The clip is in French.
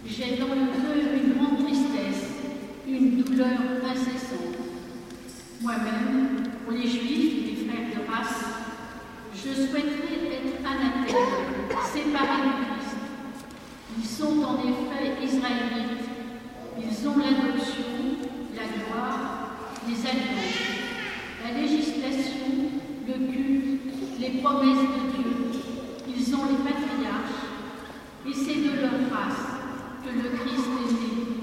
J'ai dans le cœur une grande tristesse, une douleur incessante. Moi-même, pour les Juifs, mes frères de race, je souhaiterais être anathème, séparé du Christ. Ils sont en effet israélites, ils ont l'adoption, la gloire, les alliances, la législation, le culte, les promesses de Dieu. Ils ont les patriarches, et c'est de leur race que le Christ est né.